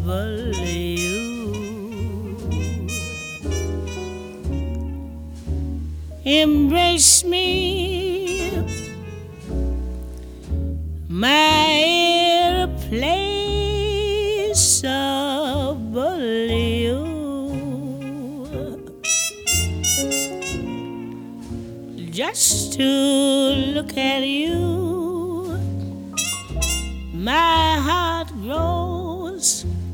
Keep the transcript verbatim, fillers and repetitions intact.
you. Embrace me, my irreplaceable you. Just to look at you, my heart grows